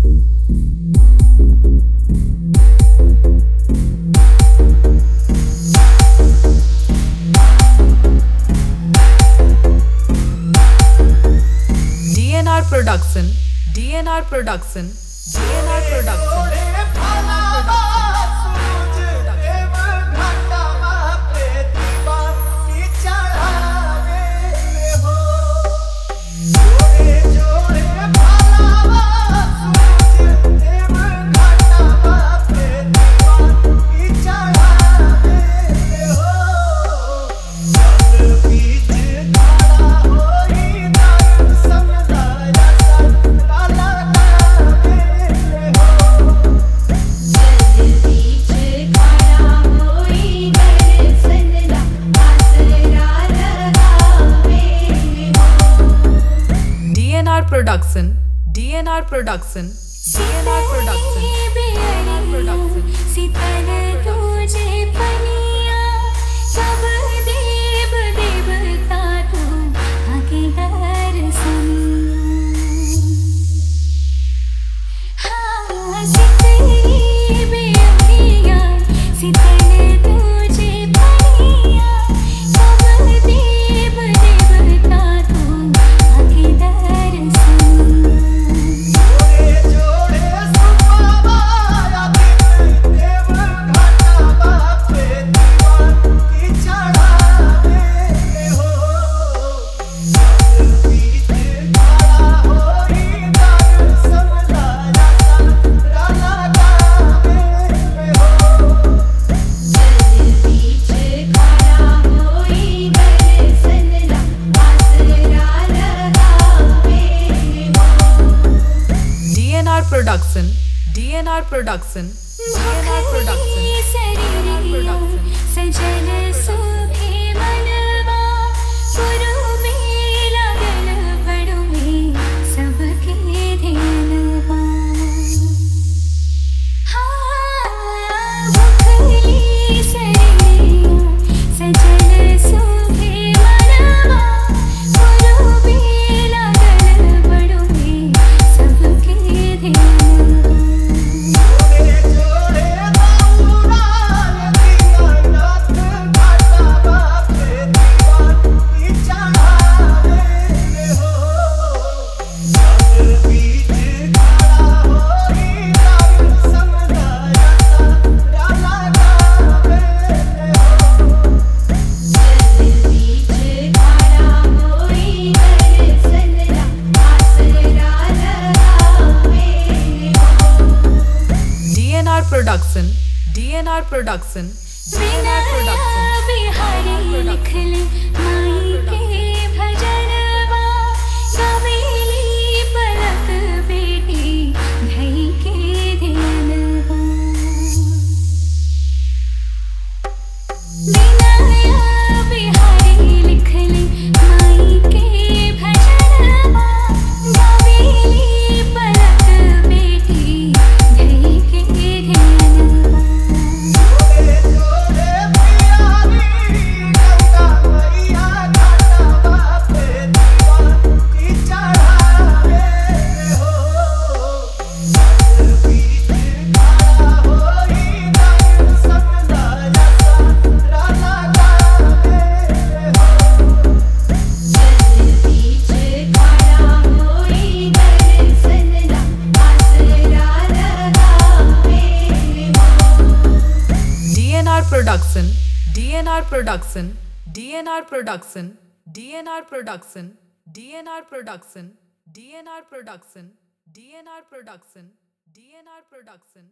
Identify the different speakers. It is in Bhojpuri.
Speaker 1: DNR Production, DNR Production, DNR Production. DNR Production, DNR Production, DNR Production, DNR Production.
Speaker 2: Sheetal तुझे पनिया सब देव देवता तू आके दर्शन हाँ सीतली बेअरिया सीतल तुझे पनिया सब देव देवता तू आके दर्शन
Speaker 1: DNR Production, DNR Production, DNR Production, DNR Production.
Speaker 2: सजल सुभे मनवा पुरु में लगल बड़ो में सबके ध्यानवा हाँ भुखली सरिया सजल सुभे मनवा पुरु में लगल बड़ो में सबके ध्यानवा
Speaker 1: DNR Production, DNR Production, DNR Production.
Speaker 2: Bihari लिखले माई के भजनवा गवेली पलक बेटी धई के ध्यानवा बिनाया बिहारी लिखले माई के भजनवा गवेली पलक बेटी धई के ध्यानवा
Speaker 1: DNR Production, DNR Production, DNR Production, DNR Production, DNR Production, DNR Production, DNR Production, DNR Production.